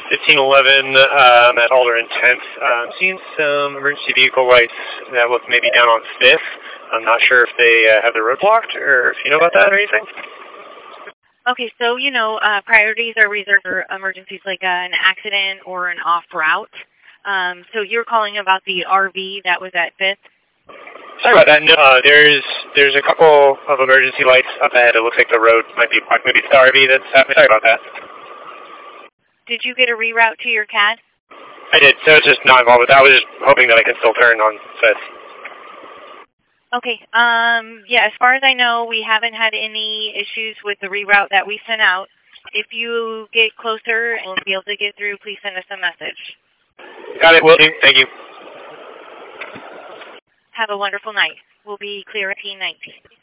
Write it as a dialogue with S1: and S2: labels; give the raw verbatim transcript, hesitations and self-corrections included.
S1: fifteen eleven um, at Alder and tenth. I'm seeing some emergency vehicle lights that look maybe down on fifth. I'm not sure if they uh, have the road blocked or if you know about that or anything.
S2: Okay, so, you know, uh, priorities are reserved for emergencies like uh, an accident or an off route. Um, so you're calling about the R V that was at fifth?
S1: Sorry about that. No, uh, there's there's a couple of emergency lights up ahead. It looks like the road might be blocked. Maybe it's the R V that's happening. Sorry about that.
S2: Did you get a reroute to your C A D?
S1: I did, so it's just not involved with that. I was just hoping that I could still turn on fifth.
S2: Okay, um, yeah, as far as I know, we haven't had any issues with the reroute that we sent out. If you get closer and will be able to get through, please send us a message.
S1: Got it, will do. Thank you.
S2: Have a wonderful night. We'll be clear at T nineteen.